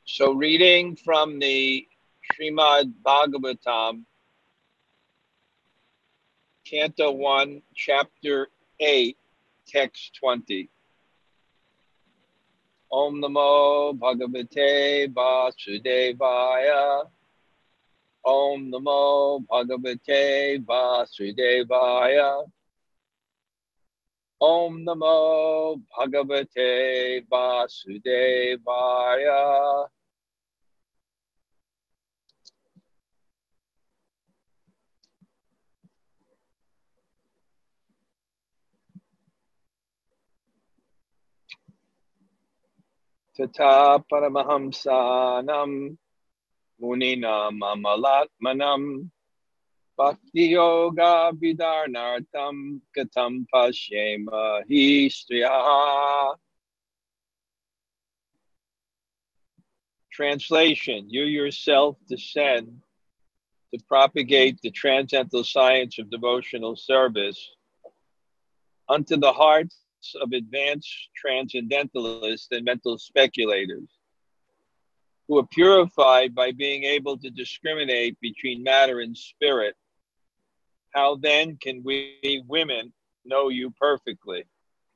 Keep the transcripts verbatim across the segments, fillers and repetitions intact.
So, reading from the Srimad Bhagavatam, Canto one, Chapter eight, Text twenty. Om Namo Bhagavate Vasudevaya. Om Namo Bhagavate Vasudevaya. Om Namo Bhagavate Vasudevaya. Tata Paramahamsanam Muninam Amalatmanam Bhakti Yoga Vidarnartam Katam Pashyema Hi Striyaha. Translation: You yourself descend to propagate the transcendental science of devotional service unto the hearts of advanced transcendentalists and mental speculators, who are purified by being able to discriminate between matter and spirit. How then can we women know you perfectly?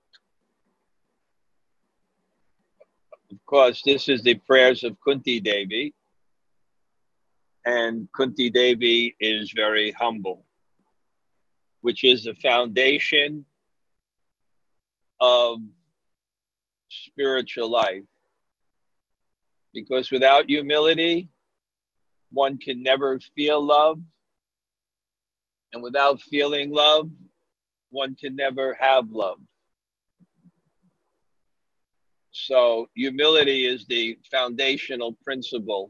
Of course, this is the prayers of Kunti Devi, and Kunti Devi is very humble, which is the foundation of spiritual life. Because without humility, one can never feel love. And without feeling love, one can never have love. So humility is the foundational principle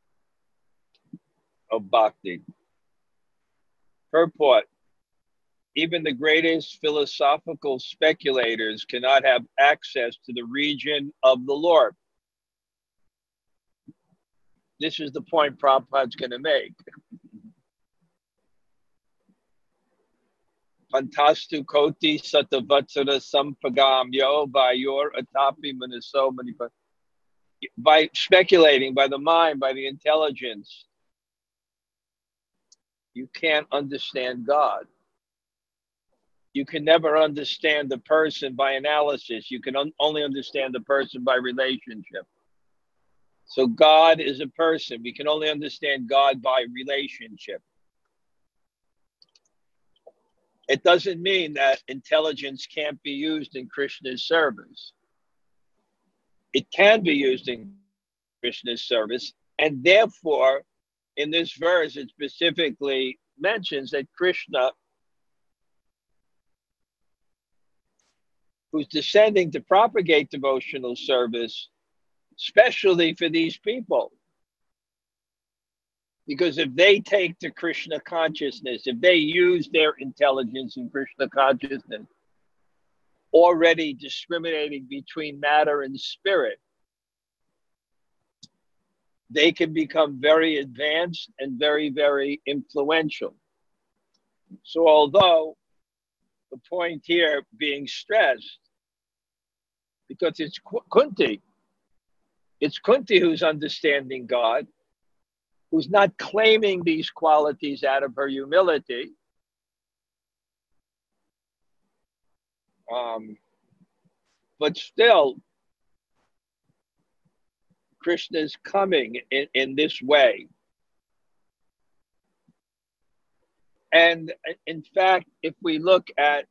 of bhakti. Purport: even the greatest philosophical speculators cannot have access to the region of the Lord. This is the point Prabhupada's going to make. Pantastu koti satavatsara sampagam yo vayor atapi manaso manipa. By speculating, by the mind, by the intelligence, you can't understand God. You can never understand the person by analysis. You can un- only understand the person by relationship. So God is a person. We can only understand God by relationship. It doesn't mean that intelligence can't be used in Krishna's service. It can be used in Krishna's service, and therefore, in this verse, it specifically mentions that Krishna, who's descending to propagate devotional service, especially for these people. Because if they take to Krishna consciousness, if they use their intelligence in Krishna consciousness, already discriminating between matter and spirit, they can become very advanced and very, very influential. So although the point here being stressed, because it's Kunti, it's Kunti who's understanding God, who's not claiming these qualities out of her humility. Um, but still, Krishna is coming in, in this way. And in fact, if we look at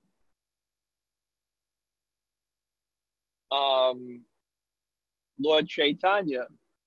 um, Lord Chaitanya,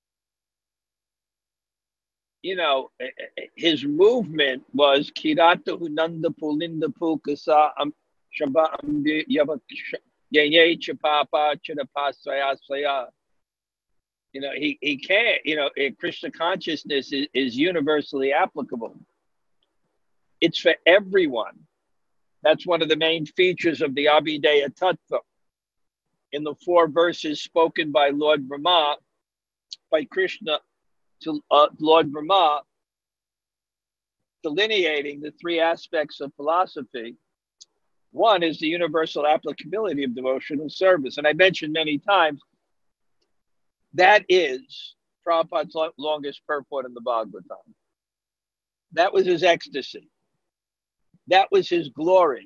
you know, his movement was Kirata Hunanda Pulinda Pulkasa Shaba Yanye Chapapa Chidapasaya Saya. You know, he, he can't, you know, Krishna consciousness is, is universally applicable. It's for everyone. That's one of the main features of the Abhideya Tattva. In the four verses spoken by Lord Brahma, by Krishna to uh, Lord Brahma, delineating the three aspects of philosophy. One is the universal applicability of devotional service. And I mentioned many times, that is Prabhupada's lo- longest purport in the Bhagavatam. That was his ecstasy. That was his glory.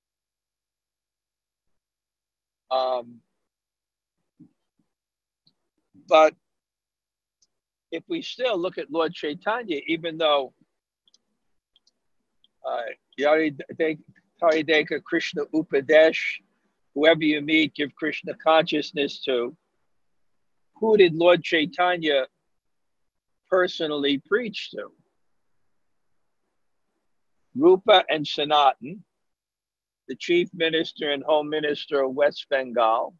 Um, but if we still look at Lord Chaitanya, even though uh, Yarideka Krishna Upadesh, whoever you meet, give Krishna consciousness to, who did Lord Chaitanya personally preach to? Rupa and Sanatan, the chief minister and home minister of West Bengal,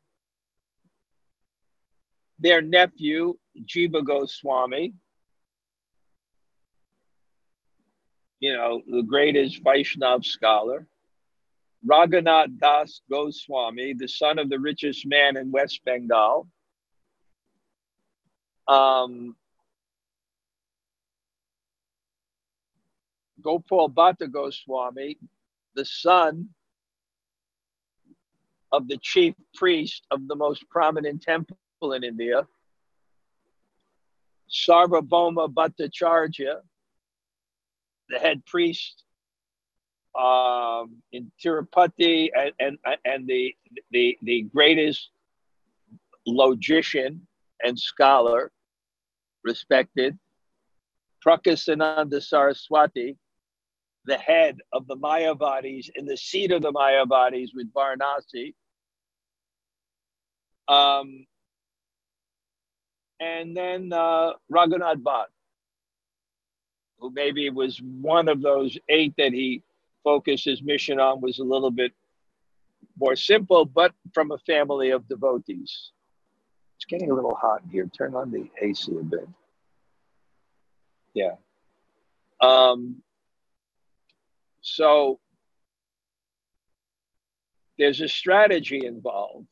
their nephew, Jiva Goswami, you know, the greatest Vaishnav scholar, Raghunath Das Goswami, the son of the richest man in West Bengal, um, Gopal Bhatta Goswami, the son of the chief priest of the most prominent temple in India, Sarvabhauma Bhattacharya, the head priest um, in Tirupati, and, and, and the, the, the greatest logician and scholar, respected, Prakasananda Saraswati, the head of the Mayavadis in the seat of the Mayavadis with Varanasi. Um, and then uh, Raghunath Bhatt, who maybe was one of those eight that he focused his mission on, was a little bit more simple, but from a family of devotees. It's getting a little hot here. Turn on the A C a bit. Yeah. Um, so there's a strategy involved.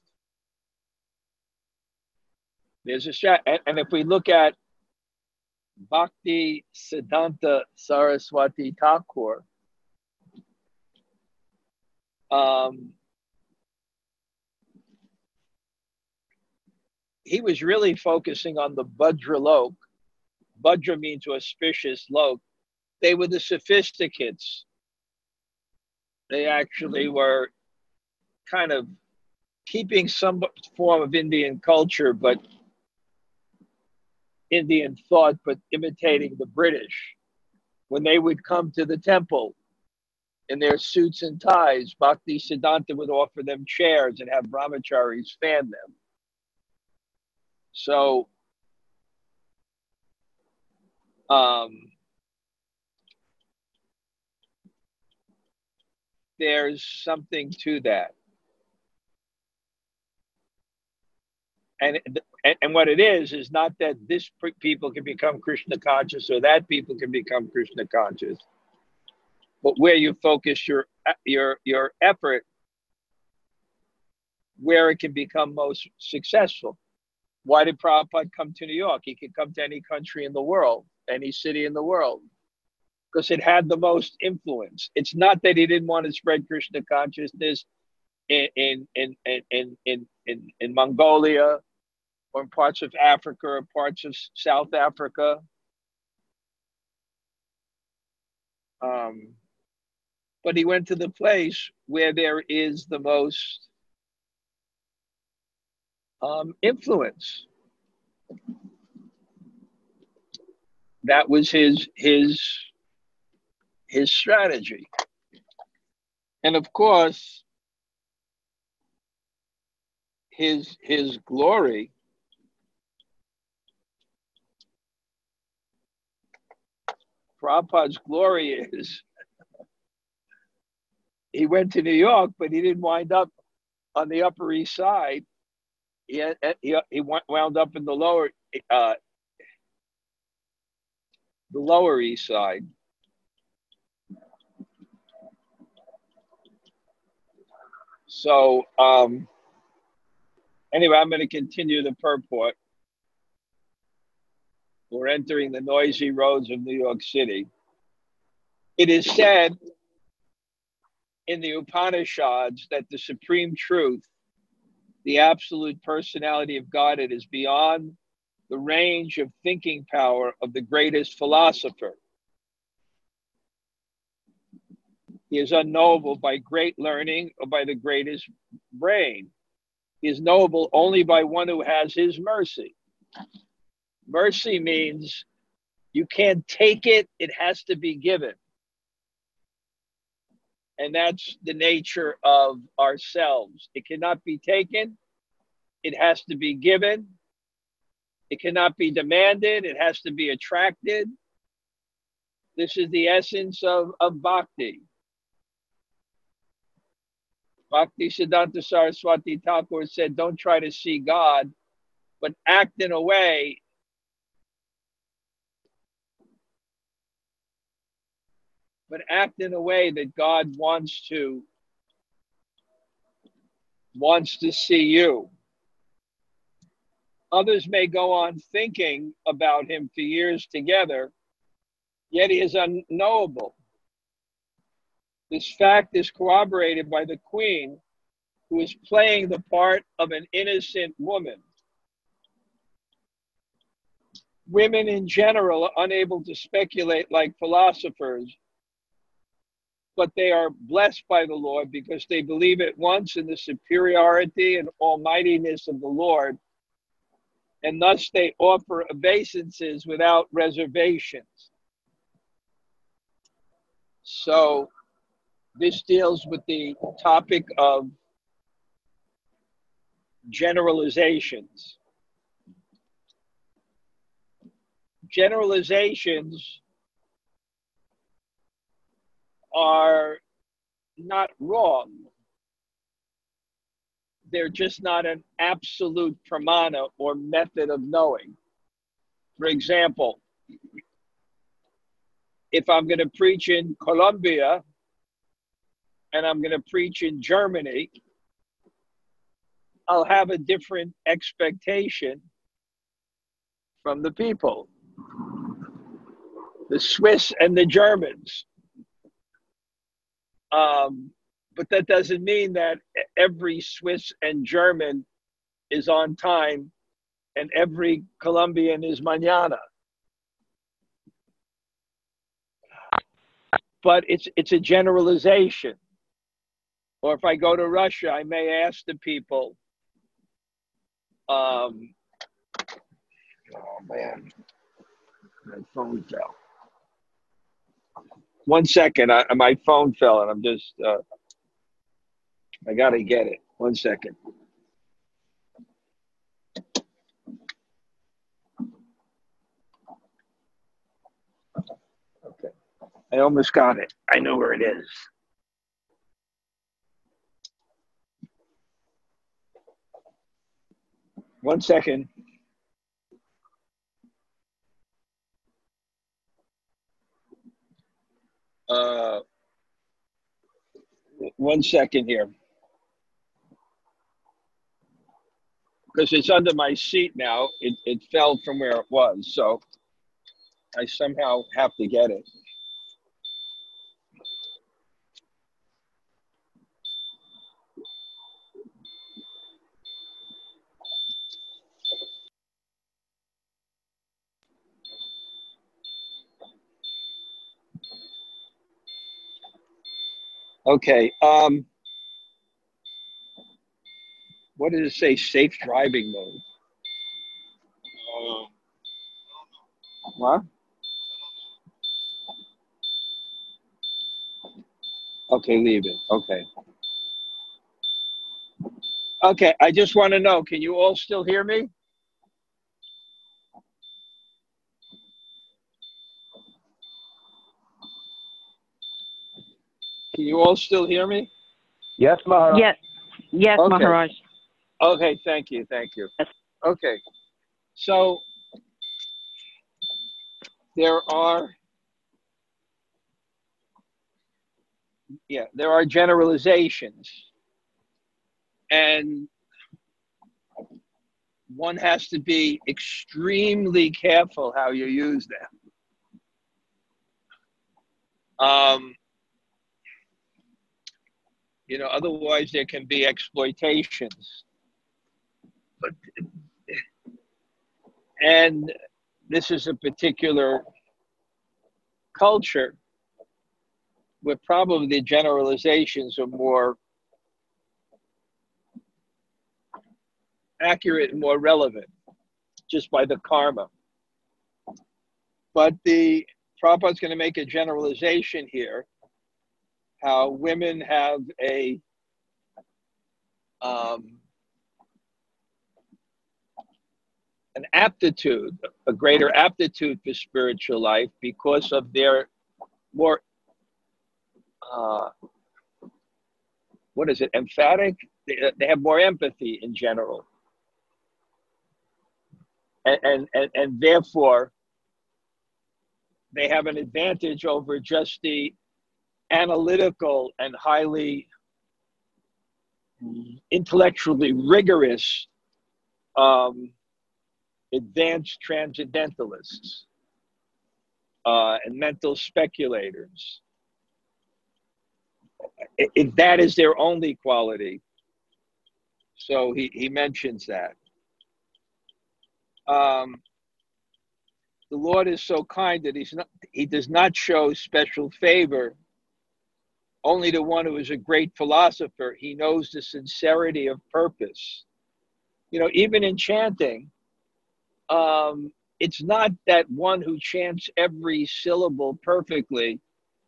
There's a strat, and, and if we look at Bhakti Siddhanta Saraswati Thakur, um, he was really focusing on the Bhadra Lok. Bhadra means auspicious lok. They were the sophisticates. They actually were kind of keeping some form of Indian culture, but Indian thought, but imitating the British. When they would come to the temple in their suits and ties, Bhakti Siddhanta would offer them chairs and have brahmacharis fan them. So, um, there's something to that. And, and and what it is, is not that this people can become Krishna conscious or that people can become Krishna conscious, but where you focus your your your effort, where it can become most successful. Why did Prabhupada come to New York? He could come to any country in the world, any city in the world, because it had the most influence. It's not that he didn't want to spread Krishna consciousness in in in in in in, in, in Mongolia, or in parts of Africa, or parts of South Africa. Um, but he went to the place where there is the most um, influence. That was his his his strategy. And of course, his his glory Prabhupada's glory is he went to New York, but he didn't wind up on the Upper East Side. He had, he, he wound up in the lower uh, the Lower East Side. So um, anyway, I'm going to continue the purport. We're entering the noisy roads of New York City. It is said in the Upanishads that the supreme truth, the absolute personality of God, it is beyond the range of thinking power of the greatest philosopher. He is unknowable by great learning or by the greatest brain. He is knowable only by one who has his mercy. Mercy means you can't take it, it has to be given. And that's the nature of ourselves. It cannot be taken, it has to be given. It cannot be demanded, it has to be attracted. This is the essence of, of bhakti. Bhakti Siddhanta Saraswati Thakur said, don't try to see God, but act in a way but act in a way that God wants to wants to see you. Others may go on thinking about him for years together, yet he is unknowable. This fact is corroborated by the queen, who is playing the part of an innocent woman. Women in general are unable to speculate like philosophers, but they are blessed by the Lord because they believe at once in the superiority and almightiness of the Lord, and thus they offer obeisances without reservations. So this deals with the topic of generalizations. Generalizations are not wrong. They're just not an absolute pramana or method of knowing. For example, if I'm going to preach in Colombia and I'm going to preach in Germany, I'll have a different expectation from the people. The Swiss and the Germans. Um, but that doesn't mean that every Swiss and German is on time and every Colombian is mañana. But it's it's a generalization. Or if I go to Russia, I may ask the people, um, oh man, my phone fell. One second, I, my phone fell and I'm just, uh, I gotta get it. One second. Okay, I almost got it. I know where it is. One second. Uh, one second here. Because it's under my seat now. It, it fell from where it was. So I somehow have to get it. Okay. Um, what did it say? Safe driving mode. What? Okay, leave it. Okay. Okay, I just want to know, can you all still hear me? Can you all still hear me? Yes, Maharaj. Yes, yes, Okay. Maharaj. Okay, thank you, thank you. Yes. Okay, so there are, yeah, there are generalizations, and one has to be extremely careful how you use them. Um, you know, otherwise there can be exploitations. But And this is a particular culture where probably the generalizations are more accurate and more relevant just by the karma. But the Prabhupada's going to make a generalization here, how women have a um, an aptitude, a greater aptitude for spiritual life because of their more, uh, what is it, emphatic? They, they have more empathy in general. And, and, and, and therefore, they have an advantage over just the analytical and highly intellectually rigorous um, advanced transcendentalists uh, and mental speculators. It, it, that is their only quality. So he, he mentions that. Um, the Lord is so kind that he's not, he does not show special favor only to one who is a great philosopher. He knows the sincerity of purpose. You know, even in chanting, um, it's not that one who chants every syllable perfectly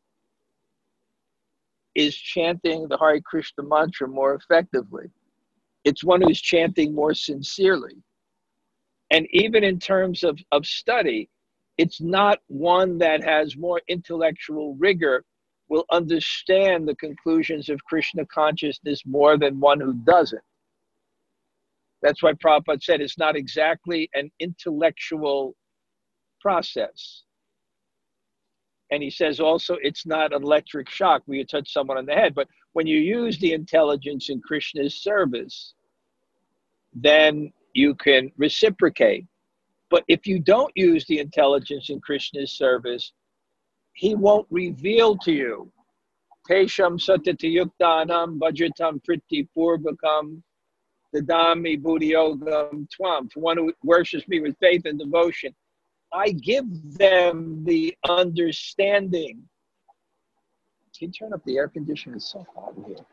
is chanting the Hare Krishna mantra more effectively. It's one who's chanting more sincerely. And even in terms of, of study, it's not one that has more intellectual rigor will understand the conclusions of Krishna consciousness more than one who doesn't. That's why Prabhupada said it's not exactly an intellectual process. And he says also it's not an electric shock where you touch someone on the head. But when you use the intelligence in Krishna's service, then you can reciprocate. But if you don't use the intelligence in Krishna's service, he won't reveal to you. Tesham satatayuktanam bhajatam priti purvakam dadami buddhiyogam tvam. For one who worships me with faith and devotion, I give them the understanding. Can you turn up the air conditioner? It's so hot in here.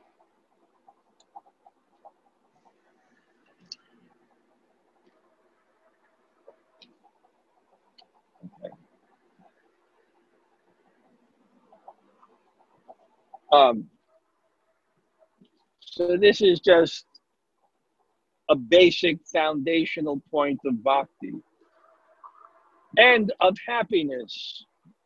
Okay. Um, so this is just a basic foundational point of bhakti and of happiness.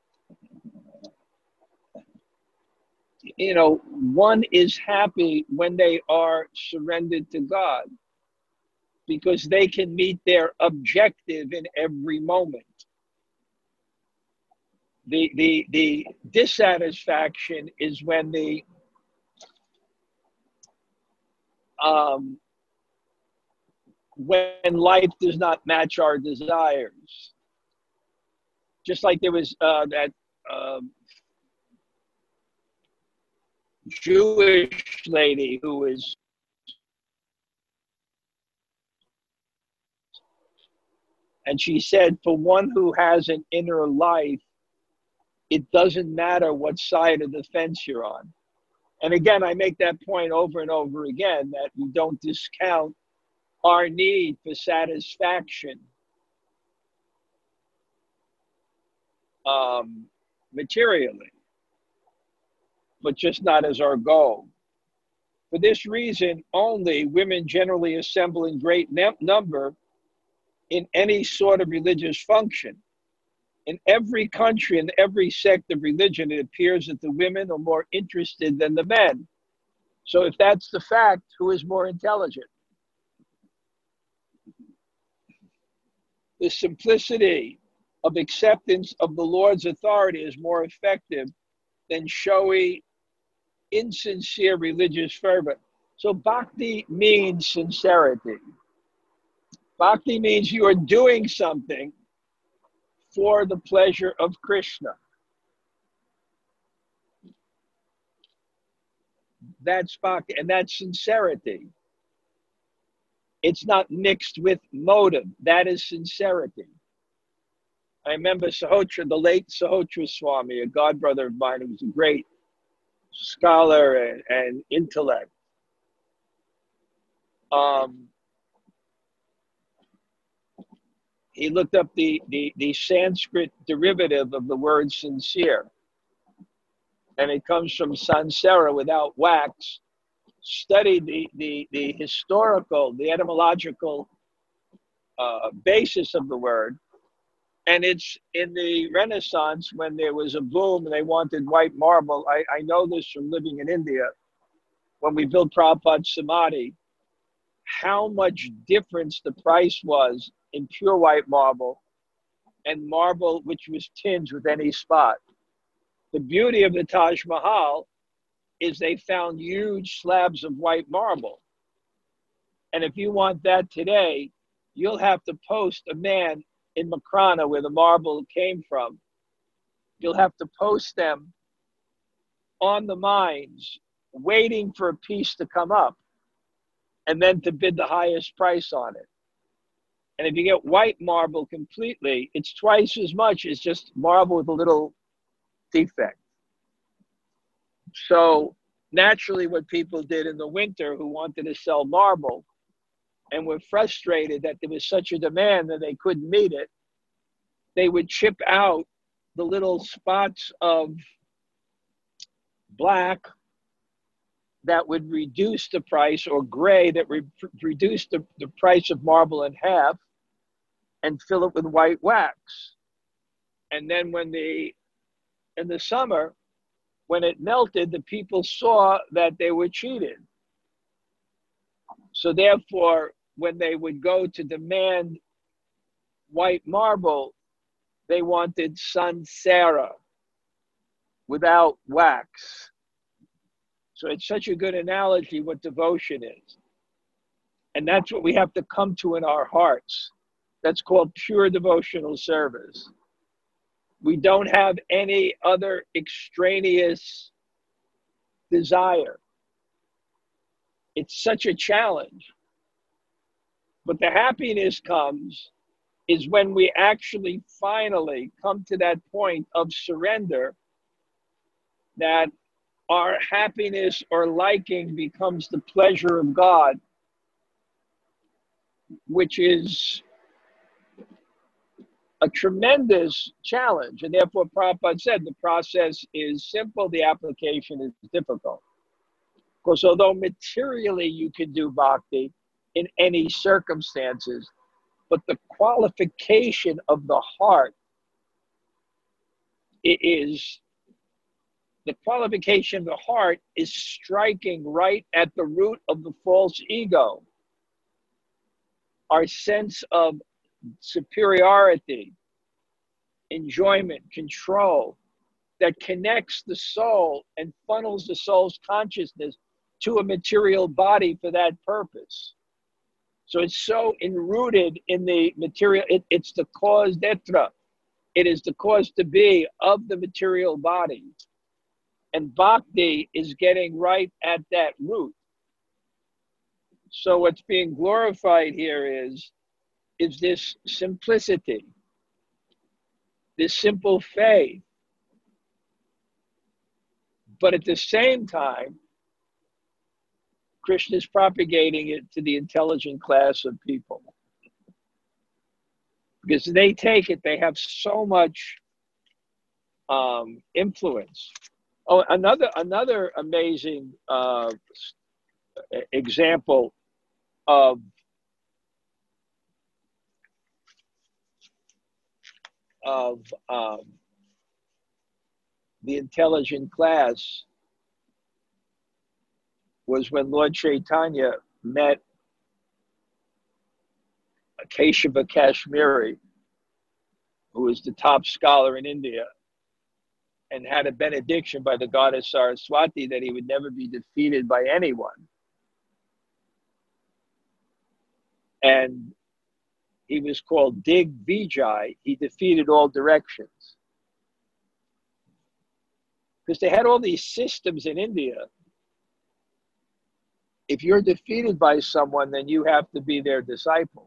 You know, one is happy when they are surrendered to God because they can meet their objective in every moment. The, the, the dissatisfaction is when the um, when life does not match our desires. Just like there was uh, that um, Jewish lady who was and she said, for one who has an inner life, it doesn't matter what side of the fence you're on. And again, I make that point over and over again, that we don't discount our need for satisfaction um, materially, but just not as our goal. For this reason only, women generally assemble in great number in any sort of religious function. In every country and every sect of religion, it appears that the women are more interested than the men. So if that's the fact, who is more intelligent? The simplicity of acceptance of the Lord's authority is more effective than showy, insincere religious fervor. So bhakti means sincerity. Bhakti means you are doing something for the pleasure of Krishna. That's bhakti, and that's sincerity. It's not mixed with motive. That is sincerity. I remember Sahotra, the late Sahotra Swami, a godbrother of mine who was a great scholar and, and intellect. Um, he looked up the, the, the Sanskrit derivative of the word sincere. And it comes from sansera, without wax. Studied the, the, the historical, the etymological uh, basis of the word. And it's in the Renaissance, when there was a boom and they wanted white marble. I, I know this from living in India. When we built Prabhupada's Samadhi, how much difference the price was in pure white marble and marble which was tinged with any spot. The beauty of the Taj Mahal is they found huge slabs of white marble. And if you want that today, you'll have to post a man in Makrana, where the marble came from. You'll have to post them on the mines, waiting for a piece to come up, and then to bid the highest price on it. And if you get white marble completely, it's twice as much as just marble with a little defect. So naturally, what people did in the winter who wanted to sell marble and were frustrated that there was such a demand that they couldn't meet it, they would chip out the little spots of black that would reduce the price, or gray that would re- reduce the, the price of marble in half, and fill it with white wax. And then when the, in the summer, when it melted, the people saw that they were cheated. So therefore, when they would go to demand white marble, they wanted sansera, without wax. So it's such a good analogy what devotion is. And that's what we have to come to in our hearts. That's called pure devotional service. We don't have any other extraneous desire. It's such a challenge. But the happiness comes is when we actually finally come to that point of surrender, that our happiness or liking becomes the pleasure of God, which is a tremendous challenge. And therefore, Prabhupada said the process is simple, the application is difficult. Because although materially you can do bhakti in any circumstances, but the qualification of the heart is, the qualification of the heart is striking right at the root of the false ego. Our sense of superiority, enjoyment, control, that connects the soul and funnels the soul's consciousness to a material body for that purpose. So it's so enrooted in the material, it, it's the cause d'etre. It is the cause to be of the material body. And bhakti is getting right at that root. So what's being glorified here is, is this simplicity, this simple faith. But at the same time, Krishna is propagating it to the intelligent class of people. Because they take it, they have so much um, influence. Oh, another another amazing uh, example of of um, the intelligent class was when Lord Chaitanya met Keshava Kashmiri, who was the top scholar in India, and had a benediction by the goddess Saraswati that he would never be defeated by anyone. And he was called Dig Vijay. He defeated all directions. Because they had all these systems in India. if you're defeated by someone, then you have to be their disciple.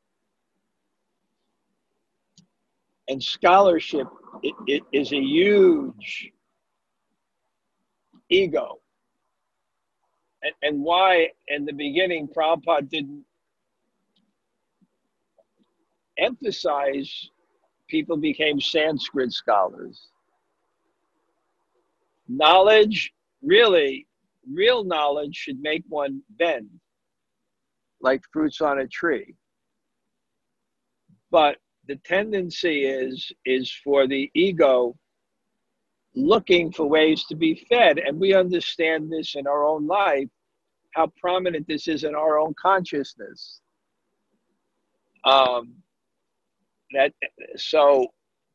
And scholarship it, it is a huge ego. And, and why in the beginning Prabhupada didn't emphasize people became Sanskrit scholars. Knowledge, really, real knowledge should make one bend like fruits on a tree. But the tendency is, is for the ego looking for ways to be fed. And we understand this in our own life, how prominent this is in our own consciousness. Um, that so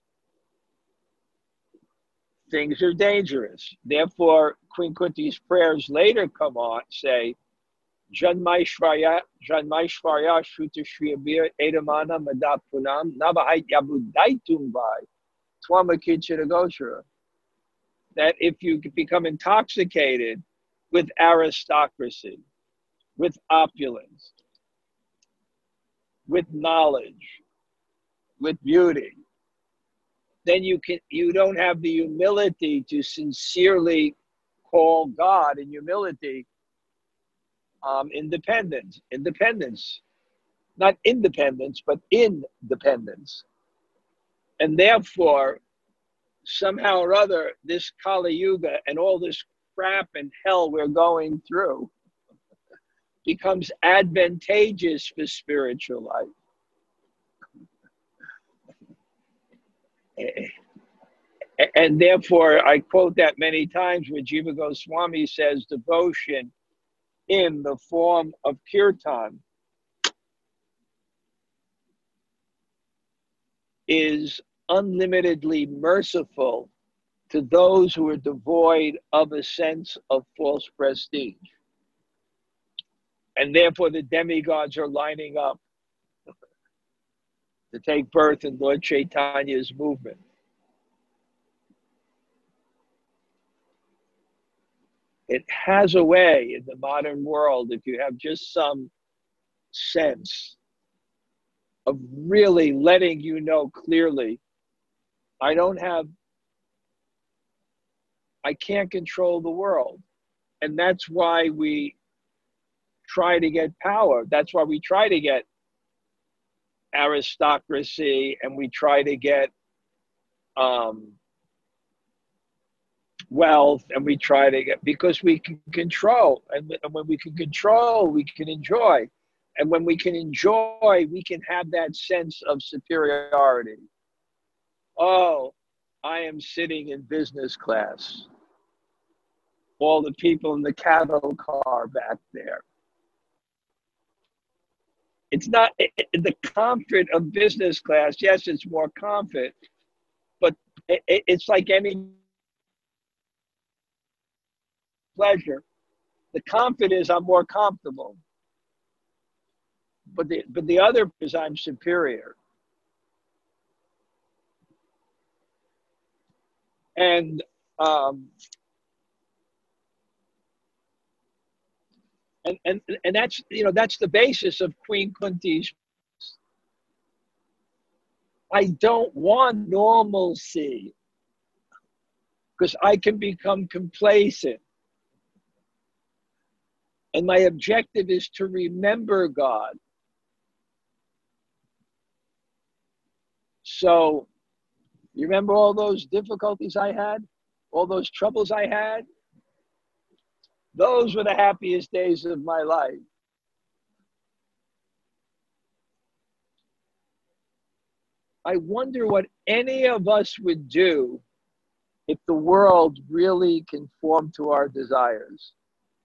things are dangerous. Therefore, Queen Kunti's prayers later come on, say, Janmaishvarya, Janmaishvarya, Shuta Shriyabir, Edamana, Madapunam, Navahait Yabudaitumbai, Twamakichiragoshara. That if you become intoxicated with aristocracy, with opulence, with knowledge, with beauty, then you can you don't have the humility to sincerely call God in humility um, independence, independence, not independence, but independence. And therefore, somehow or other, this Kali Yuga and all this crap and hell we're going through becomes advantageous for spiritual life. And therefore, I quote that many times where Jiva Goswami says devotion in the form of kirtan is unlimitedly merciful to those who are devoid of a sense of false prestige. And therefore, the demigods are lining up to take birth in Lord Chaitanya's movement. It has a way in the modern world, if you have just some sense of really letting you know clearly, I don't have, I can't control the world. And that's why we try to get power. That's why we try to get aristocracy, and we try to get um, wealth, and we try to get, because we can control, and, and when we can control, we can enjoy, and when we can enjoy, we can have that sense of superiority. Oh, I am sitting in business class. All the people in the cattle car back there. It's not it, the comfort of business class. Yes, it's more comfort, but it, it's like any pleasure. The comfort is I'm more comfortable, but the but the other is I'm superior. And um, and and and that's you know that's the basis of Queen Kunti's. I don't want normalcy because I can become complacent. And my objective is to remember God. So, you remember all those difficulties I had? All those troubles I had? Those were the happiest days of my life. I wonder what any of us would do if the world really conformed to our desires.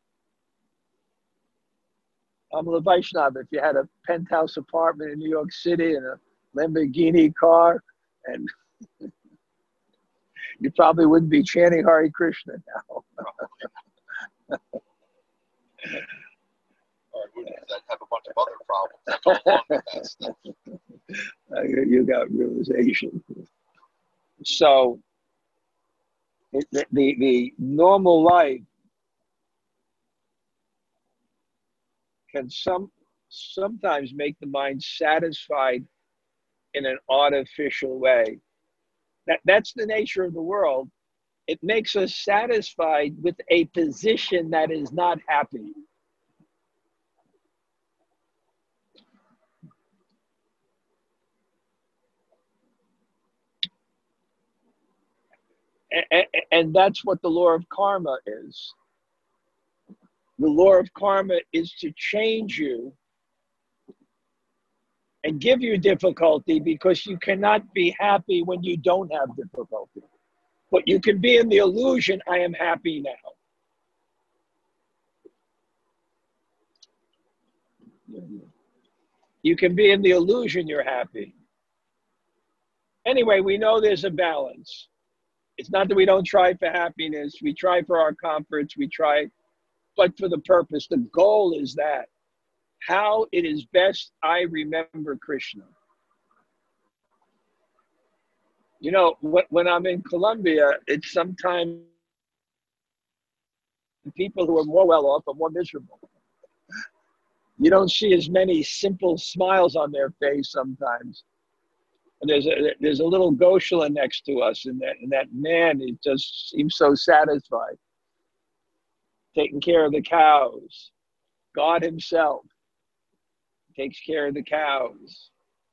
Amala Vaishnava, if you had a penthouse apartment in New York City and a Lamborghini car, and you probably wouldn't be chanting Hare Krishna now. Or wouldn't, I'd have a bunch of other problems that go along with that stuff. You got realization. So, the, the, the normal life can some sometimes make the mind satisfied in an artificial way. That, that's the nature of the world. It makes us satisfied with a position that is not happy. And, and that's what the law of karma is. The law of karma is to change you and give you difficulty, because you cannot be happy when you don't have difficulty. But you can be in the illusion, I am happy now. You can be in the illusion you're happy. Anyway, we know there's a balance. It's not that we don't try for happiness. We try for our comforts. We try, but for the purpose. The goal is that how it is best I remember Krishna. You know, when I'm in Colombia, it's sometimes people who are more well off are more miserable. You don't see as many simple smiles on their face sometimes. And there's a, there's a little Goshala next to us, and that, and that man, he just seems so satisfied. Taking care of the cows. God himself takes care of the cows.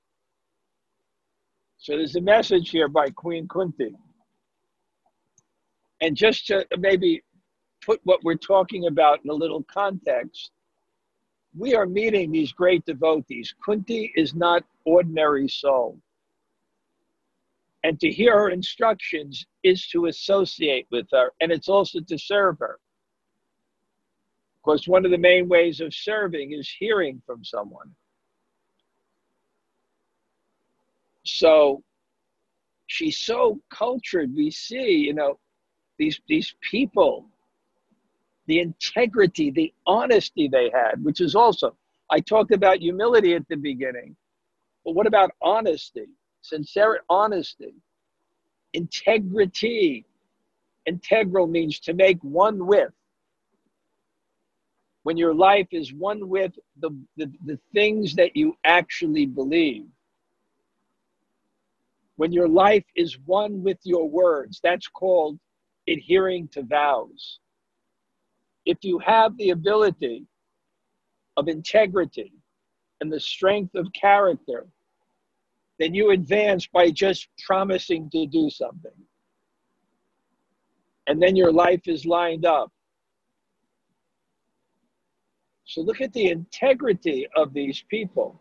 So there's a message here by Queen Kunti. And just to maybe put what we're talking about in a little context, we are meeting these great devotees. Kunti is not ordinary soul. And to hear her instructions is to associate with her, and it's also to serve her. Of course, one of the main ways of serving is hearing from someone. So she's so cultured. We see, you know, these, these people, the integrity, the honesty they had, which is also, I talked about humility at the beginning, but what about honesty? Sincere honesty, integrity. Integral means to make one with. When your life is one with the, the, the things that you actually believe. When your life is one with your words, that's called adhering to vows. If you have the ability of integrity and the strength of character, then you advance by just promising to do something. And then your life is lined up. So look at the integrity of these people.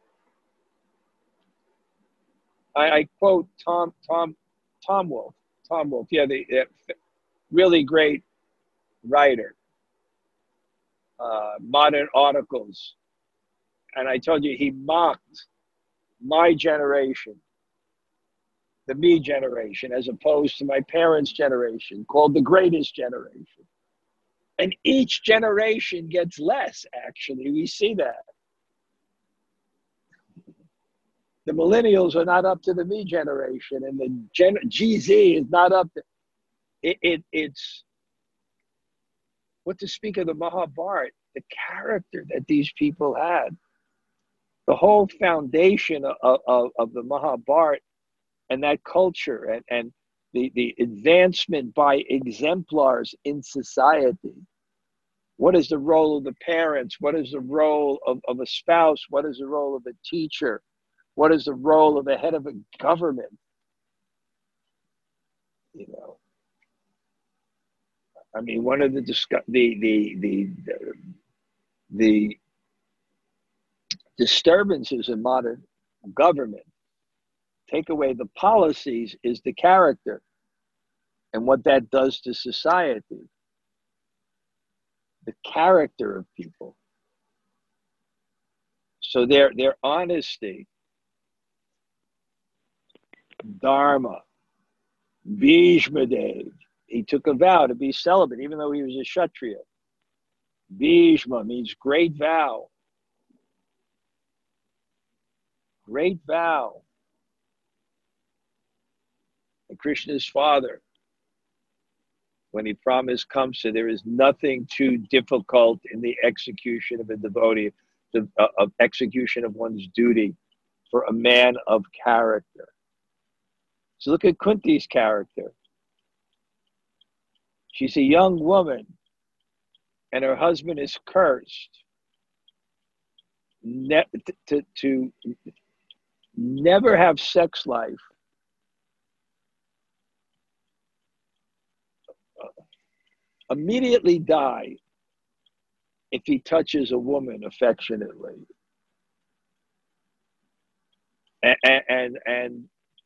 I, I quote Tom, Tom, Tom Wolfe, Tom Wolfe, yeah, the uh, really great writer, uh, Modern Articles. And I told you, he mocked my generation, the me generation, as opposed to my parents' generation, called the greatest generation. And each generation gets less, actually. We see that. The millennials are not up to the me generation, and the Gen- G Z is not up to it, it. It's, what to speak of the Mahabharata, the character that these people had. The whole foundation of, of, of the Mahabharata and that culture, and, and the, the advancement by exemplars in society. What is the role of the parents? What is the role of, of a spouse? What is the role of a teacher? What is the role of the head of a government? You know, I mean, one of the discuss the the the the, the disturbances in modern government, take away the policies, is the character and what that does to society. The character of people. So their their honesty, Dharma, Bhishma Dev, he took a vow to be celibate, even though he was a Kshatriya. Bhishma means great vow. Great vow. And Krishna's father, when he promised Kamsa, there is nothing too difficult in the execution of a devotee, the uh, of execution of one's duty for a man of character. So look at Kunti's character. She's a young woman, and her husband is cursed ne- to, to, to never have sex life, immediately die if he touches a woman affectionately. And, and, and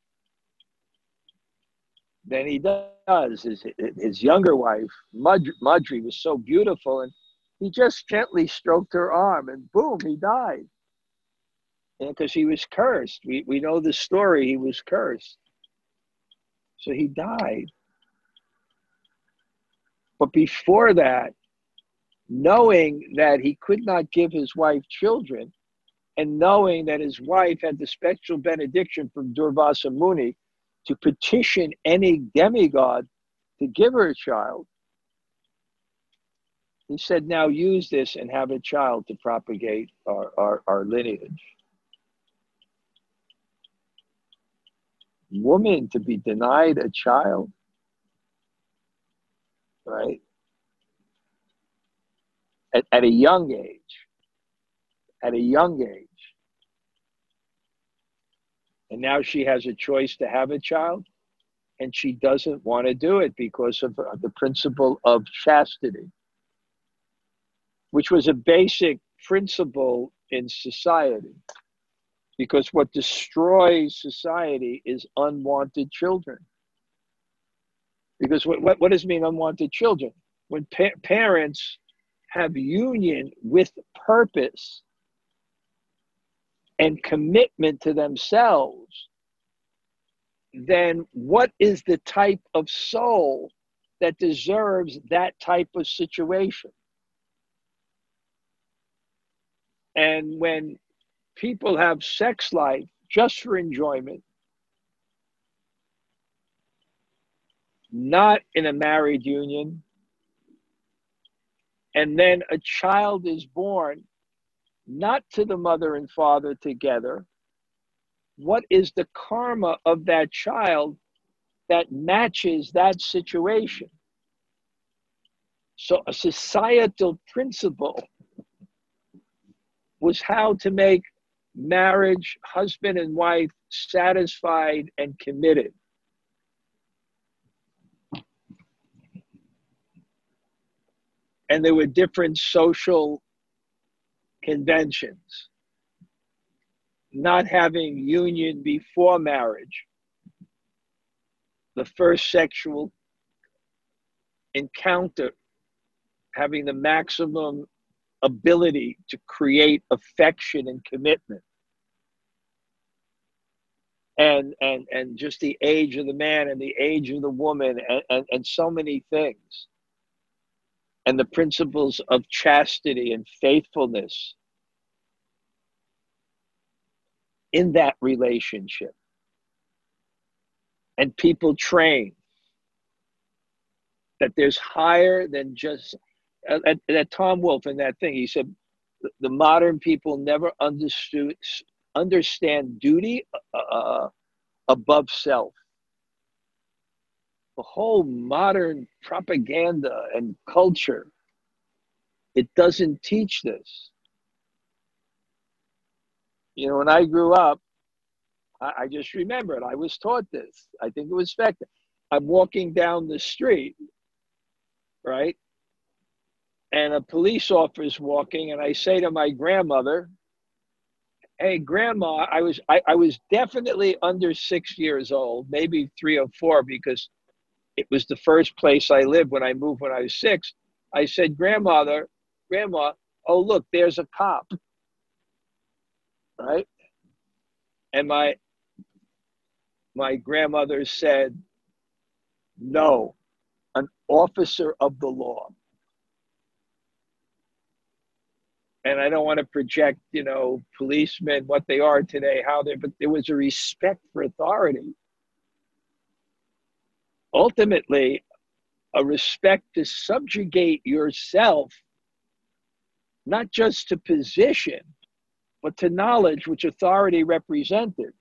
then he does. His, his younger wife, Madri, was so beautiful, and he just gently stroked her arm, and boom, he died. Because he was cursed. We, we know the story, he was cursed. So he died. But before that, knowing that he could not give his wife children, and knowing that his wife had the special benediction from Durvasa Muni to petition any demigod to give her a child, he said, now use this and have a child to propagate our, our, our lineage. Woman to be denied a child, right? At, at a young age, at a young age. And now she has a choice to have a child, and she doesn't want to do it because of the principle of chastity, which was a basic principle in society. Because what destroys society is unwanted children. Because what, what, what does it mean, unwanted children? When pa- parents have union with purpose and commitment to themselves, then what is the type of soul that deserves that type of situation? And when people have sex life just for enjoyment, not in a married union, and then a child is born not to the mother and father together, what is the karma of that child that matches that situation? So a societal principle was how to make marriage, husband and wife, satisfied and committed. And there were different social conventions. Not having union before marriage, the first sexual encounter, having the maximum ability to create affection and commitment. And, and, and just the age of the man and the age of the woman, and, and, and so many things. And the principles of chastity and faithfulness in that relationship. And people train that there's higher than just, at, at Tom Wolfe in that thing, he said, the modern people never understood, understand duty uh, above self. The whole modern propaganda and culture, it doesn't teach this. You know, when I grew up, I, I just remembered I was taught this. I think it was effective. I'm walking down the street, right? And a police officer is walking, and I say to my grandmother, hey, Grandma, I was I, I was definitely under six years old, maybe three or four, because it was the first place I lived when I moved when I was six. I said, grandmother, grandma, oh, look, there's a cop, right? And my, my grandmother said, no, an officer of the law. And I don't want to project, you know, policemen, what they are today, how they, but there was a respect for authority. Ultimately, a respect to subjugate yourself, not just to position, but to knowledge which authority represented.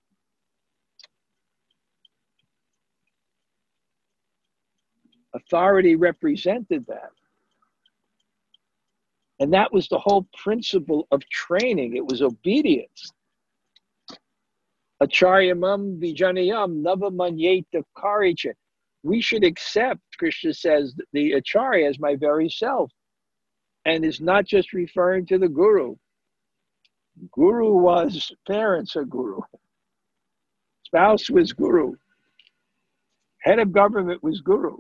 Authority represented that. And that was the whole principle of training. It was obedience. Acharyamam vijanayam navamanyeta karicha. We should accept, Krishna says, the acharya as my very self. And is not just referring to the guru. Guru was, parents are guru. Spouse was guru. Head of government was guru.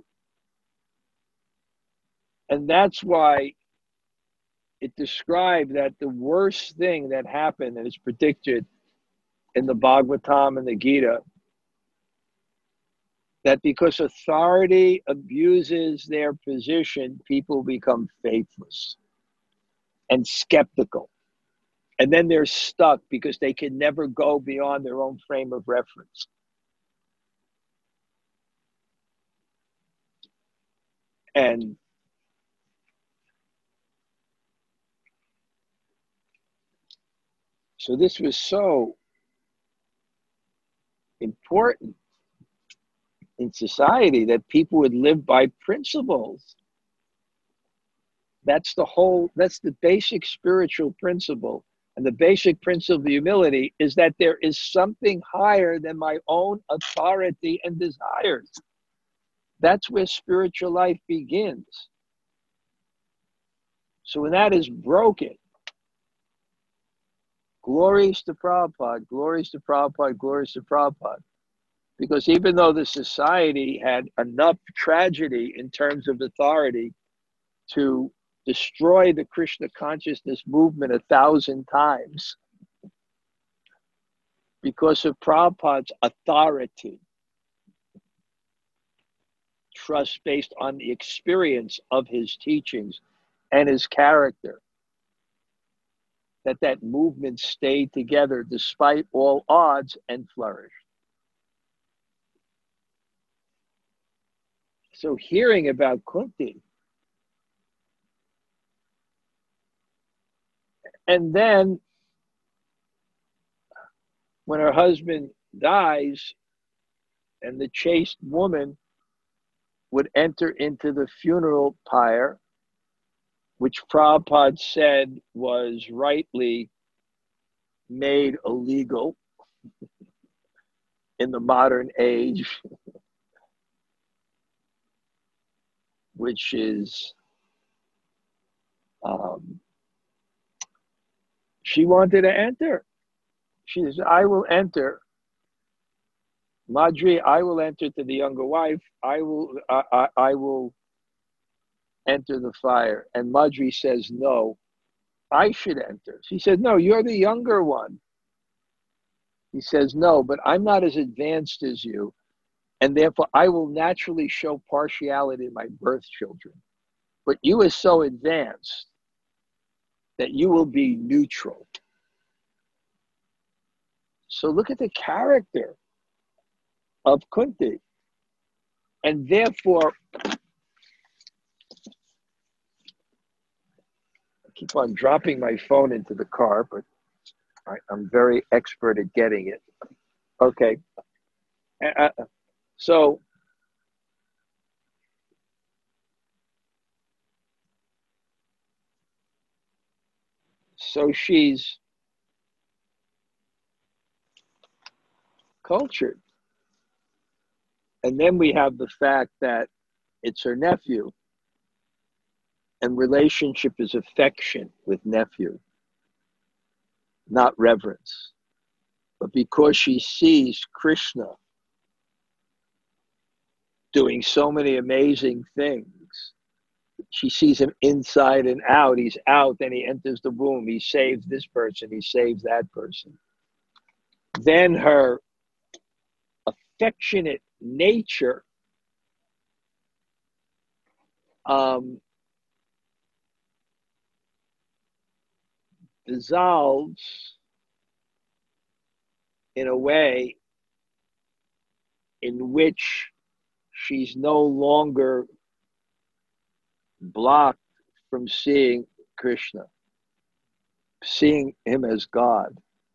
And that's why it described that the worst thing that happened, and it's predicted in the Bhagavatam and the Gita, that because authority abuses their position, people become faithless and skeptical. And then they're stuck because they can never go beyond their own frame of reference. And so this was so important in society that people would live by principles. That's the whole, that's the basic spiritual principle. And the basic principle of humility is that there is something higher than my own authority and desires. That's where spiritual life begins. So when that is broken, glories to Prabhupada, glories to Prabhupada, glories to Prabhupada. Because even though the society had enough tragedy in terms of authority to destroy the Krishna consciousness movement a thousand times, because of Prabhupada's authority, trust based on the experience of his teachings and his character, that that movement stayed together despite all odds and flourished. So hearing about Kunti, and then when her husband dies and the chaste woman would enter into the funeral pyre, which Prabhupada said was rightly made illegal in the modern age, which is, um, she wanted to enter. She says, I will enter. Madri, I will enter to the younger wife. I will, I, I, I will enter the fire. And Madri says, no, I should enter. She said, no, you're the younger one. He says, no, but I'm not as advanced as you. And therefore, I will naturally show partiality to my birth children. But you are so advanced that you will be neutral. So look at the character of Kunti. And therefore, I keep on dropping my phone into the car, but I, I'm very expert at getting it. Okay. Uh, So, so she's cultured. And then we have the fact that it's her nephew. And relationship is affection with nephew, not reverence. But because she sees Krishna doing so many amazing things, she sees him inside and out. He's out, then he enters the womb. He saves this person. He saves that person. Then her affectionate nature um, dissolves in a way in which she's no longer blocked from seeing Krishna, seeing him as God.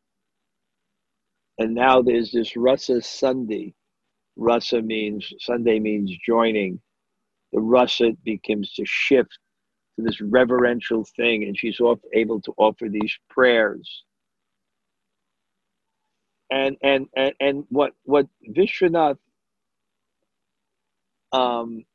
And now there's this Rasa Sandhi. Rasa means, Sunday means joining. The Rasa becomes to shift to this reverential thing, and she's able to offer these prayers. And and and, and what what Vishwanath um,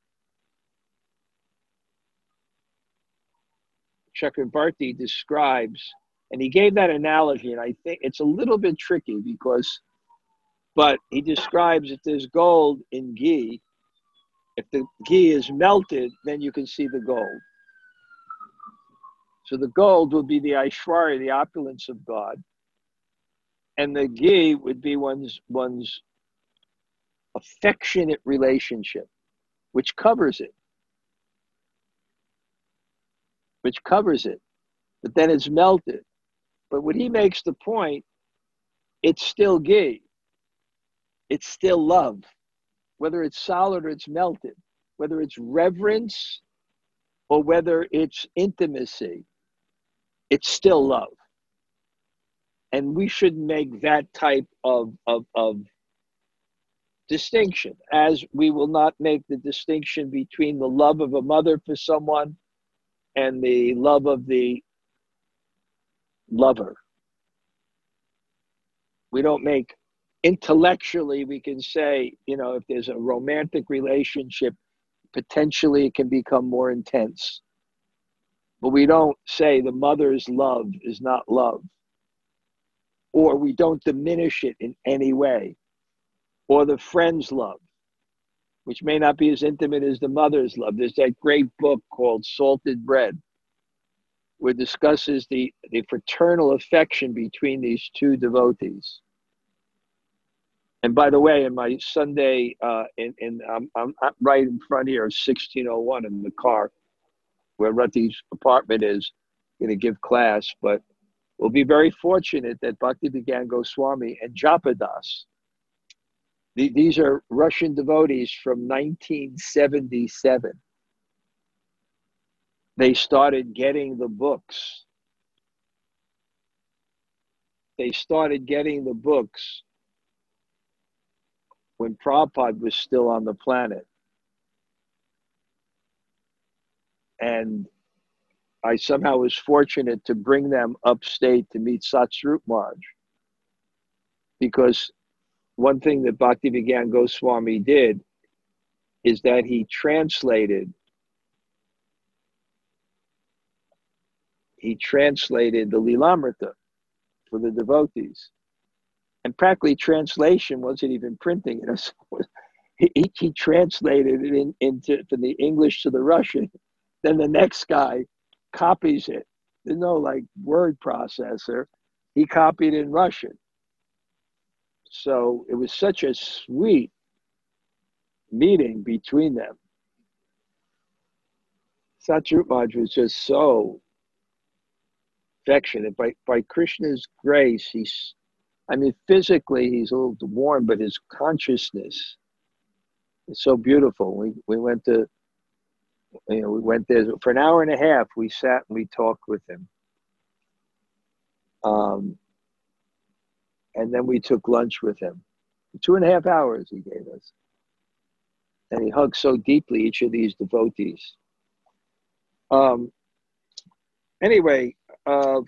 Chakrabarti describes, and he gave that analogy, and I think it's a little bit tricky because, but he describes that there's gold in ghee. If the ghee is melted, then you can see the gold. So the gold would be the Aishwarya, the opulence of God. And the ghee would be one's one's affectionate relationship, which covers it. Which covers it. But then it's melted. But when he makes the point, it's still ghee. It's still love. Whether it's solid or it's melted. Whether it's reverence or whether it's intimacy. It's still love. And we should make that type of, of, of distinction, as we will not make the distinction between the love of a mother for someone and the love of the lover. We don't make, intellectually we can say, you know, if there's a romantic relationship, potentially it can become more intense. But we don't say the mother's love is not love. Or we don't diminish it in any way. Or the friend's love, which may not be as intimate as the mother's love. There's that great book called Salted Bread, where it discusses the, the fraternal affection between these two devotees. And by the way, in my Sunday, uh, in, in, um, I'm, I'm right in front here of sixteen oh one in the car, where Rati's apartment is, going to give class, but we'll be very fortunate that Bhaktivedanta Goswami and Japadas, the, these are Russian devotees from nineteen seventy-seven. They started getting the books. They started getting the books when Prabhupada was still on the planet. And I somehow was fortunate to bring them upstate to meet Satsvarup Maharaj. Because one thing that Bhaktivedanta Goswami did is that he translated, he translated the Lilamrita for the devotees. And practically translation wasn't even printing. You know, so he, he, he translated it in, into from the English to the Russian. Then the next guy copies it. There's no like word processor. He copied in Russian. So it was such a sweet meeting between them. Satsvarup Maharaj was just so affectionate. By, by Krishna's grace, he's, I mean, physically he's a little worn, but his consciousness is so beautiful. We we went to, you know, we went there for an hour and a half. We sat and we talked with him. Um, and then we took lunch with him. Two and a half hours he gave us. And he hugged so deeply each of these devotees. Um, anyway, uh,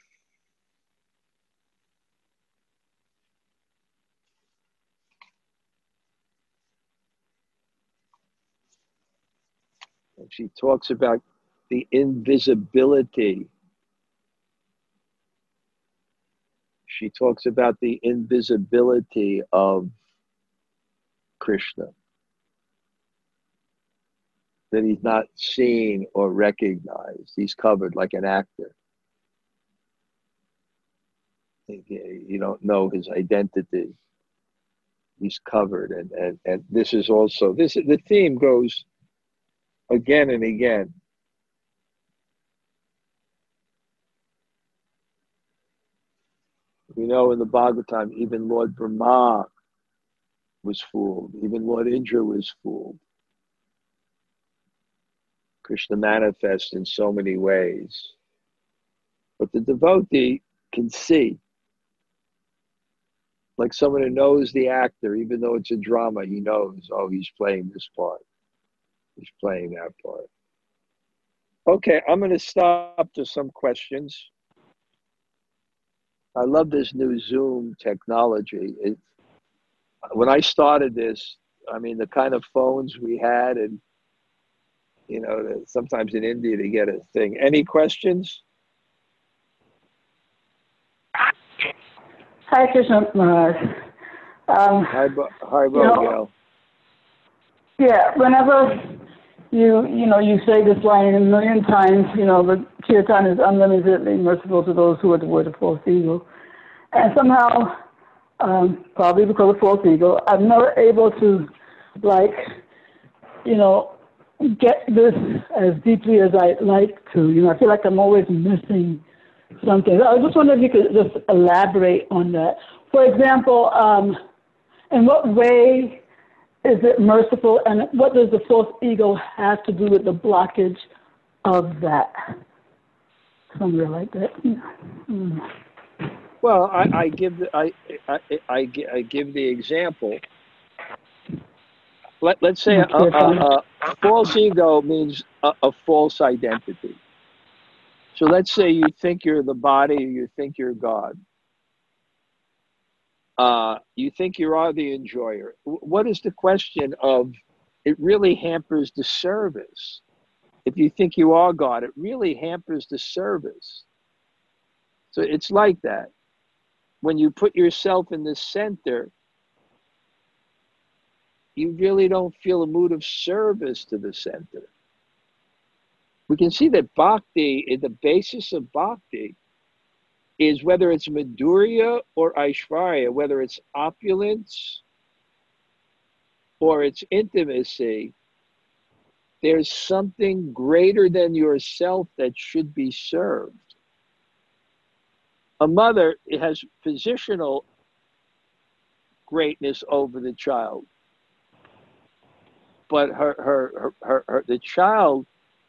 and she talks about the invisibility. She talks about the invisibility of Krishna. That he's not seen or recognized. He's covered like an actor. You don't know his identity. He's covered. And, and, and this is also, this the theme goes again and again. We know in the Bhagavatam, even Lord Brahma was fooled. Even Lord Indra was fooled. Krishna manifests in so many ways. But the devotee can see, like someone who knows the actor, even though it's a drama, he knows, oh, he's playing this part. He's playing that part. Okay, I'm going to stop to some questions. I love this new Zoom technology. It, when I started this, I mean, the kind of phones we had, and, you know, sometimes in India to get a thing. Any questions? Hi, Krishna Maharaj. Um, Hi, Bo- hi, Bo, you know, Gail. Yeah, whenever you, you know, you say this line a million times, you know, the kirtan is unlimitedly merciful to those who are devoid of false ego. And somehow, um, probably because of false ego, I'm never able to, like, you know, get this as deeply as I'd like to. You know, I feel like I'm always missing something. I was just wondering if you could just elaborate on that. For example, um, in what way is it merciful, and what does the false ego have to do with the blockage of that? Somewhere like that. Yeah. Mm. Well, I, I give the I, I I I give the example. Let let's say a, a, a, a false ego means a, a false identity. So let's say you think you're the body, or you think you're God. Uh, you think you are the enjoyer. What is the question of? It really hampers the service. If you think you are God, it really hampers the service. So it's like that. When you put yourself in the center, you really don't feel a mood of service to the center. We can see that bhakti, the basis of bhakti, is whether it's madhurya or aishvarya, whether it's opulence or it's intimacy, there's something greater than yourself that should be served. A mother has positional greatness over the child, but her, her, her, her, her the child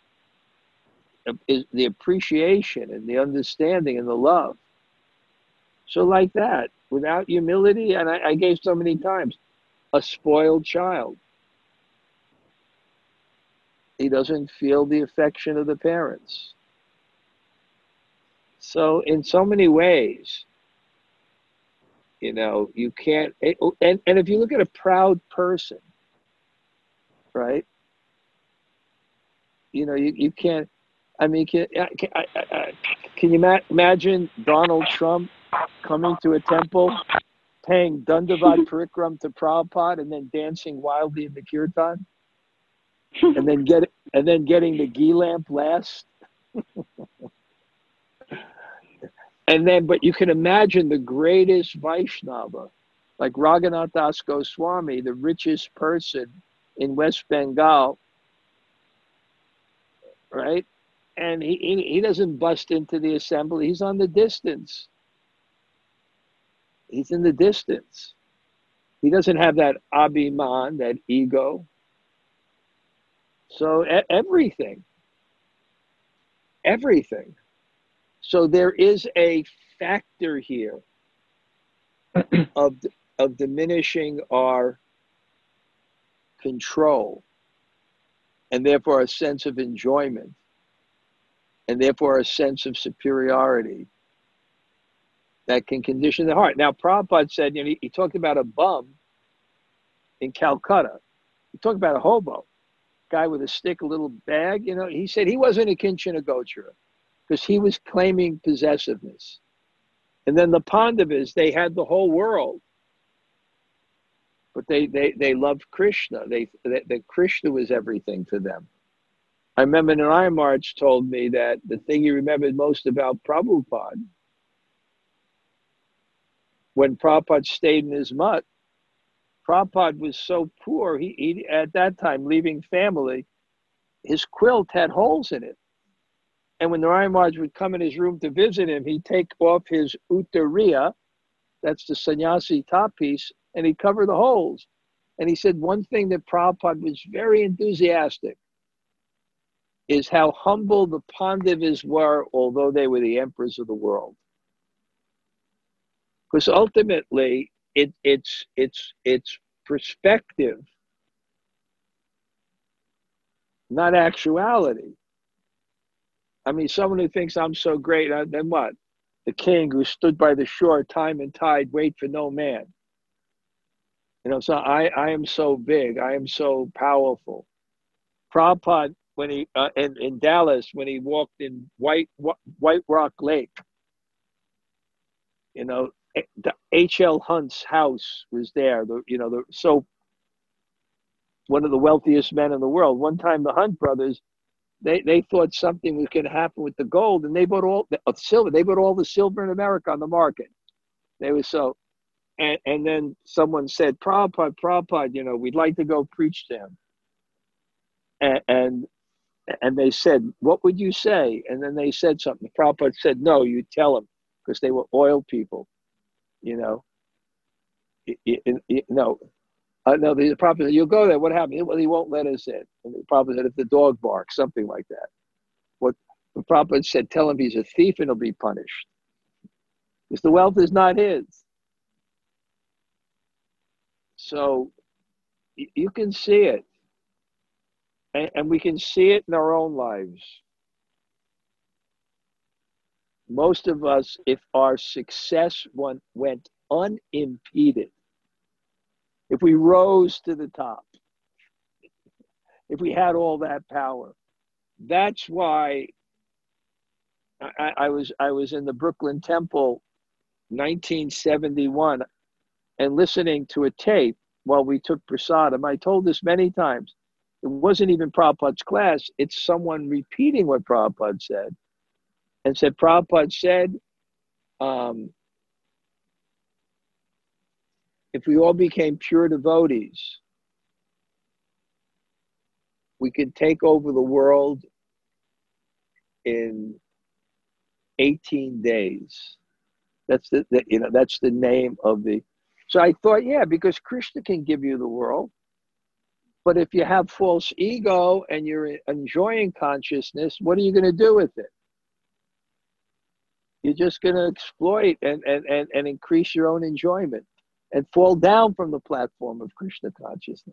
is the appreciation and the understanding and the love. So like that, without humility, and I, I gave so many times, a spoiled child. He doesn't feel the affection of the parents. So in so many ways, you know, you can't, and, and if you look at a proud person, right? You know, you, you can't, I mean, can, can, I, I, can you ma- imagine Donald Trump coming to a temple, paying Dandavat Parikram to Prabhupada, and then dancing wildly in the kirtan? And then get and then getting the ghee lamp last? And then, but you can imagine the greatest Vaishnava, like Raghunath Das Goswami, the richest person in West Bengal, right? And he, he, he doesn't bust into the assembly. He's on the distance. He's in the distance. He doesn't have that abhiman, that ego. So e- everything, everything. So there is a factor here of, of diminishing our control, and therefore a sense of enjoyment, and therefore a sense of superiority that can condition the heart. Now, Prabhupada said, you know, he, he talked about a bum in Calcutta. He talked about a hobo, guy with a stick, a little bag. You know, he said he wasn't a Kinchana Gochara because he was claiming possessiveness. And then the Pandavas, they had the whole world, but they they they loved Krishna. They that Krishna was everything to them. I remember Narayan Maharaj told me that the thing he remembered most about Prabhupada, when Prabhupada stayed in his mutt, Prabhupada was so poor, he, he at that time, leaving family, his quilt had holes in it. And when Narayan Maharaj would come in his room to visit him, he'd take off his uttariya, that's the sannyasi top piece, and he'd cover the holes. And he said one thing that Prabhupada was very enthusiastic. is how humble the Pandavas were, although they were the emperors of the world. Because ultimately, it, it's it's it's perspective, not actuality. I mean, someone who thinks I'm so great, uh, then what? The king who stood by the shore, time and tide, wait for no man. You know, so I, I am so big, I am so powerful. Prabhupada, when he uh, in, in Dallas, when he walked in White White Rock Lake, you know, H L Hunt's house was there. The you know the so one of the wealthiest men in the world. One time, the Hunt brothers, they they thought something was going to happen with the gold, and they bought all the uh, silver. They bought all the silver in America on the market. They were so, and and then someone said, Prabhupada, Prabhupada, you know, we'd like to go preach to him. And, and and they said, what would you say? And then they said something. Prabhupada said, no, you tell him, because they were oil people, you know. You, you, you know, uh, no, the Prabhupada said, you'll go there. What happened? Well, he won't let us in. And the Prabhupada said, if the dog barks, something like that. What the Prabhupada said, tell him he's a thief and he'll be punished. Because the wealth is not his. So you can see it. And, and we can see it in our own lives. Most of us, if our success went, went unimpeded, if we rose to the top, if we had all that power, that's why I, I was I was in the Brooklyn Temple nineteen seventy-one and listening to a tape while we took prasadam. I told this many times. It wasn't even Prabhupada's class. It's someone repeating what Prabhupada said. And said, Prabhupada said, um, if we all became pure devotees, we could take over the world in eighteen days. That's the, the you know that's the name of the. So I thought, yeah, because Krishna can give you the world. But if you have false ego and you're enjoying consciousness, what are you going to do with it? You're just going to exploit and, and, and, and increase your own enjoyment and fall down from the platform of Krishna consciousness.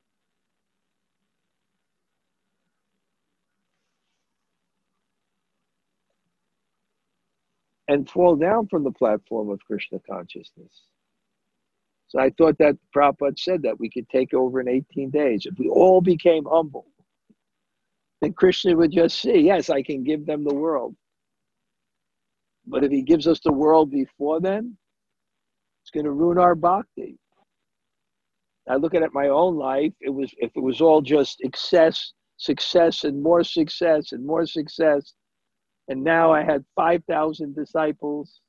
And fall down from the platform of Krishna consciousness. So I thought that Prabhupada said that we could take over in eighteen days. If we all became humble, then Krishna would just see, yes, I can give them the world. But if he gives us the world before then, it's going to ruin our bhakti. I look at it my own life, it was if it was all just excess, success and more success and more success, and now I had five thousand disciples,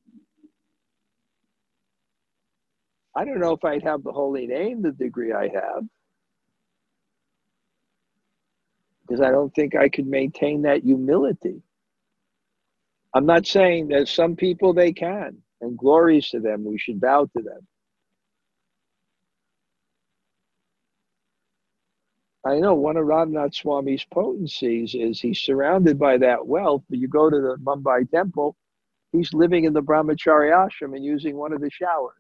I don't know if I'd have the holy name the degree I have, because I don't think I could maintain that humility. I'm not saying that some people they can, and glories to them, we should bow to them. I know one of Ramnath Swami's potencies is he's surrounded by that wealth, but you go to the Mumbai temple, he's living in the Brahmachari ashram and using one of the showers.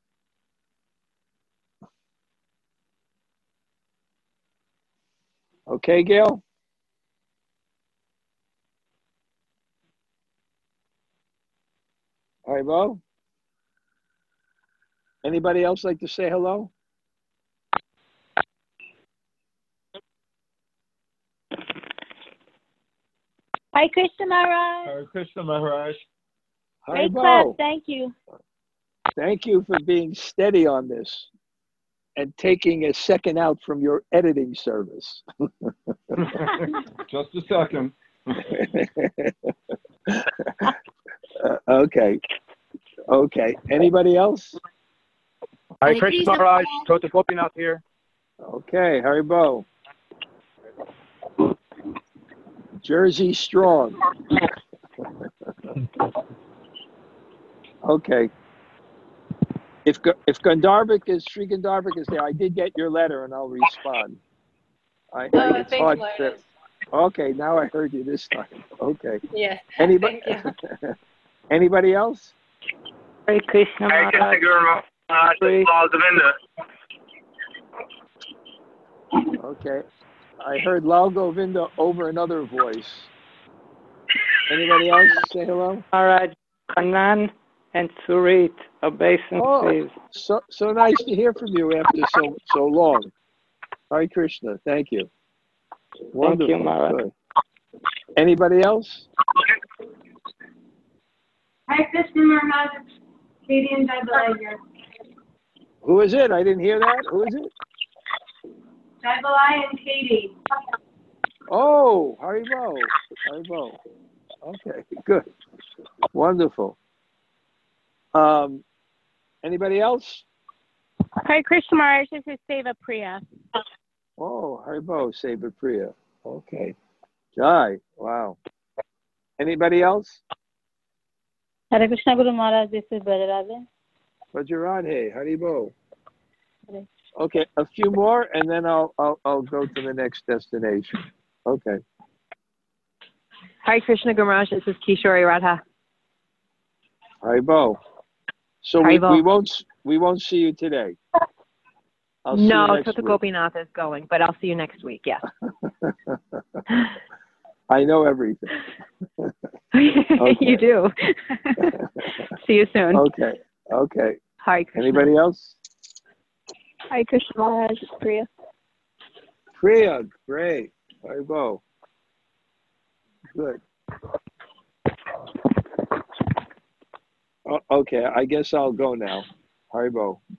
Okay, Gail? All right, Bo? Anybody else like to say hello? Hi, Krishna Maharaj. Hare Krishna Maharaj. Hi, Great Bo. class, thank you. Thank you for being steady on this and taking a second out from your editing service. Just a second. uh, okay. Okay. Anybody else? Hare Krishna Maharaj, Tota Gopinath here. Okay, Haribo. Jersey strong. Okay. If if Gandharvik is Sri Gandharvik is there, I did get your letter and I'll respond. I, Oh, I, it's thank hard you, to, Lotus. Okay, now I heard you this time. Okay. Yeah. Anybody? Thank you. Anybody else? Hare Krishna Hare Krishna Maharaj. Guru Maharaj, this is Lal Govinda. Okay. I heard Lal Govinda over another voice. Anybody else say hello? Maharaj, Kanan and Surit, obeisance Oh, please. so so nice to hear from you after so so long. Hare Krishna. Thank you. Wonderful. you, Maharaj. Good. Anybody else? Hi, Krishna Maharaj. Katie and Jaibalai here. Who is it? I didn't hear that. Who is it? Jaibalai and Katie. Oh, Haribo. Haribo. Okay, good. Wonderful. Um, anybody else? Hare Krishna Maharaj, this is Seva Priya. Oh, Haribo, Saber Priya. Okay. Jai. Wow. Anybody else? Hare Krishna Guru Maharaj, this is Brajarade. Vajaradhe, Haribo. Hare. Okay, a few more, and then I'll I'll I'll go to the next destination. Okay. Hare Krishna Guru Maharaj, this is Kishori Radha. Haribo. So we, Haribo. we won't we won't see you today. I'll see No, you next Tota week. Gopinath is going, but I'll see you next week, yes. I know everything. You do. See you soon. Okay. Okay. Hare Krishna. Anybody else? Hare Krishna Maharaj, this is Priya. Priya, great. Haribo. Good. O- Okay, I guess I'll go now. Haribo.